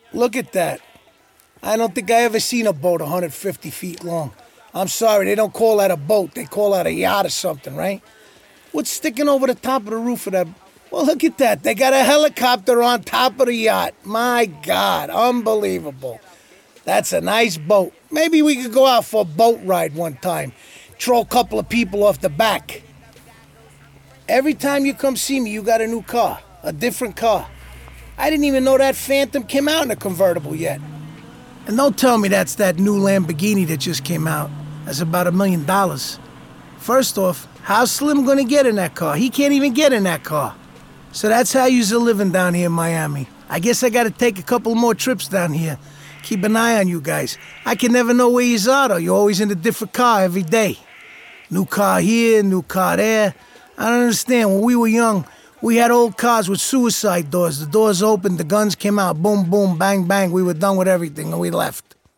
Look at that. I don't think I ever seen a boat 150 feet long. I'm sorry, they don't call that a boat. They call that a yacht or something, right? What's sticking over the top of the roof of that? Well, look at that. They got a helicopter on top of the yacht. My God, unbelievable. That's a nice boat. Maybe we could go out for a boat ride one time. Throw a couple of people off the back. Every time you come see me, you got a new car. A different car. I didn't even know that Phantom came out in a convertible yet. And don't tell me that's that new Lamborghini that just came out. That's about $1 million. First off, how's Slim gonna get in that car? He can't even get in that car. So that's how you're living down here in Miami. I guess I gotta take a couple more trips down here. Keep an eye on you guys. I can never know where you are though. You're always in a different car every day. New car here, new car there. I don't understand. When we were young, we had old cars with suicide doors. The doors opened, the guns came out, boom, boom, bang, bang. We were done with everything and we left.